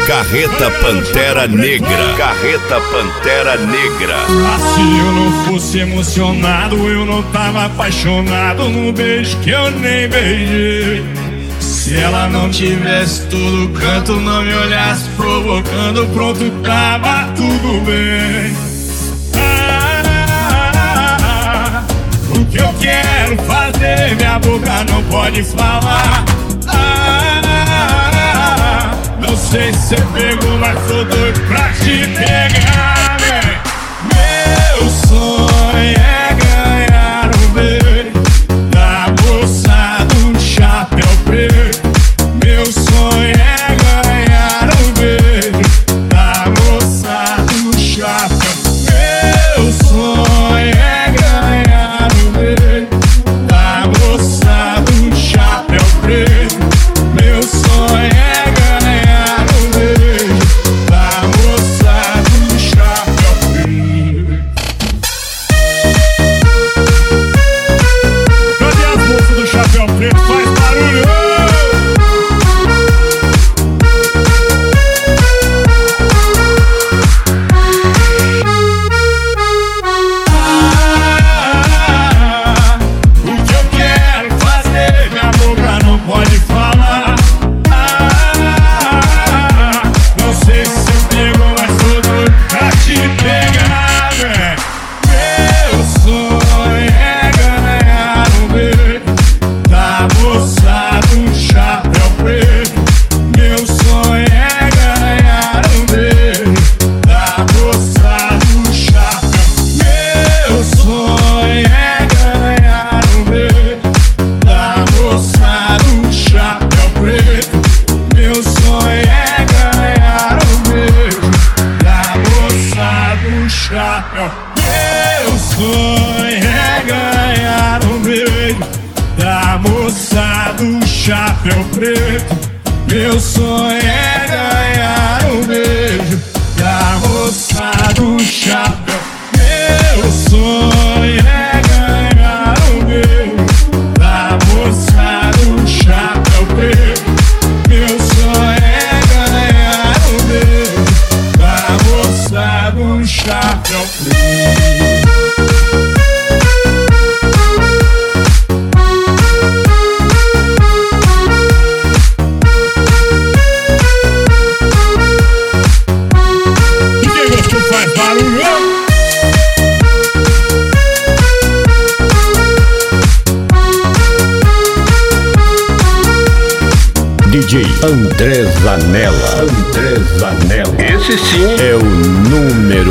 Carreta Pantera Negra. Carreta Pantera Negra. Se eu não fosse emocionado, eu não tava apaixonado no beijo que eu nem beijei. Se ela não tivesse todo canto, não me olhasse provocando, pronto, tava tudo bem. O que eu quero fazer, minha boca não pode falar. Não sei se você pegou, mas tô doido pra te pegar, né? Meu sonho é ganhar um beijo da moça do chapéu preto. Meu sonho é ganhar um beijo da moça do chapéu. Meu sonho é ganhar um beijo da moça do chapéu preto. Meu sonho é ganhar um beijo da moça do chapéu preto. Cadê as moças do chapéu preto? Faz barulho! O que eu quero fazer, minha boca não pode falar. Não sei se você pegou, mas tô doido pra te pegar, né? Meu sonho é ganhar um beijo da moça do chapéu preto. Meu sonho é ganhar um beijo da moça do chapéu. Meu sonho é ganhar um beijo da moça do chapéu preto. Meu sonho é ganhar um beijo da moça do chapéu. Meu sonho é ganhar um beijo da moça do chapéu preto. Meu sonho é ganhar um beijo da moça do chapéu. Meu sonho é ganhar um beijo da moça do chapéu preto. Meu sonho é ganhar um beijo da moça do chapéu preto. E quem gostou faz barulho! DJ André Zanella. André Zanella. Esse sim É o número